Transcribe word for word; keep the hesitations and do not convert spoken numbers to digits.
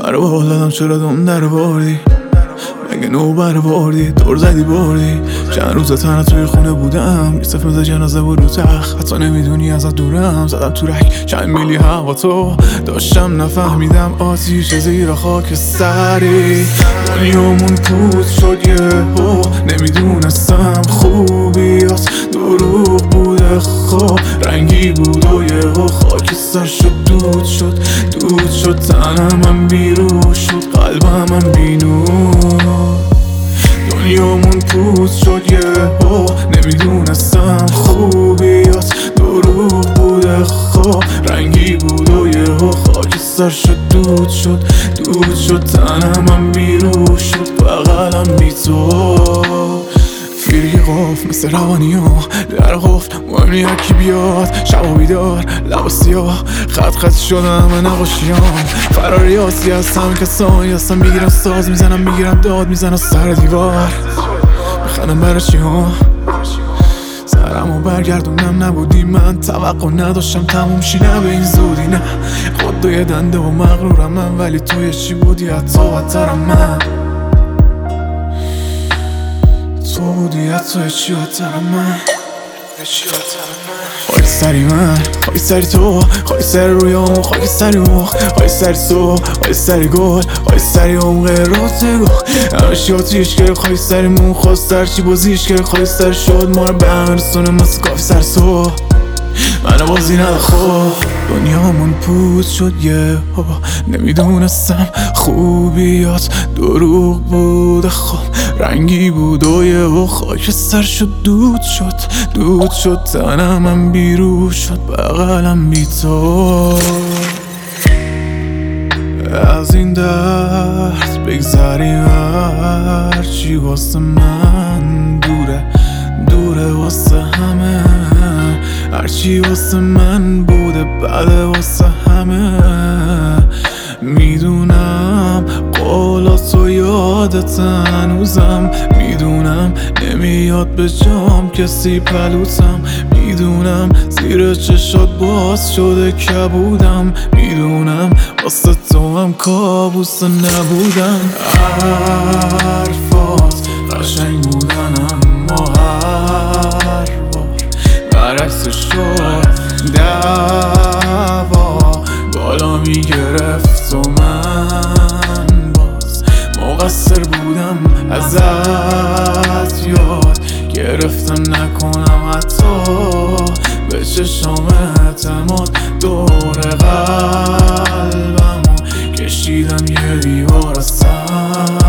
رو بال دادم چرا دوم در بردی؟ مگه نو بر بردی؟ دور زدی بردی؟ چند روز تنها توی خونه بودم یوسف مثل جنازه بود رو تخت، حتی نمیدونی ازت دورم. زدم تو رک چند میلی هوا تو داشتم نفهمیدم آتیش زیر خاک سری. دنیامون پود شد یهو نمیدونستم خوبیاست دروغ بوده خواب رنگی بود و یهو خاک سر شد دود شد دود شد تنم هم بیرون شد قلبم هم بینور. دنیامون پود شد یهو نمیدونستم خوبیاست دروغ بوده خواب رنگی بود و یهو خاک سر شد دود شد دود شد تنم هم بیرون شد بغلم بی تو. فیری قف مثل روانی ها در قفل مهم نی هرکی بیاد شبا بیدار لبا سیاه خط خط شدم من نقاشیام فراری آسی از همه کسانی هستم میگیرم ساز میزنم میگیرم داد میزنم سر دیوار میخندم برای چی ها سرمو برگردونم نبودی من توقع نداشتم تموم شی نه به این زودی نه خود دوی دنده و مغرورم من ولی توی چی بودی حتی بدترم من تو بودی حتی چی بدترم من خاک سری من خاک سری تو خاک سری رویامون خاک سری مخ خاک سری تو خاک سری گل خاک سری عمق راتگو همه شی آتیش گرفت خاک سری مون خواست هرچی بازیش گرفت خاک سری شد ما رو به همه رسونه مثل کافی سر تو منو بازی نده خوب. دنیامون پود شد یه بابا نمیدونستم خوبیات دروغ بود خوب رنگی بود و یه خاک سر شد دود شد دود شد تنم هم بیرون شد بغلم بی تو. از این درد بگذریم هرچی واسه من دوره دوره واسه همه هرچی واسه من بوده بده واسه همه. میدونم قولاتو یادت هنوزم میدونم نمیاد به جام کسی پلوتم میدونم زیر چشات باز شده کبودم میدونم واسه تو هم کابوس نبودم. حرفات قشنگ بودن اما هر بار برعکس شد دعوا بالا میگرفت و من باز مقصر بودم ازت یاد گرفتم نکنم حتی به چشام اعتماد دور قلبمو کشیدم یه دیوار از سنگ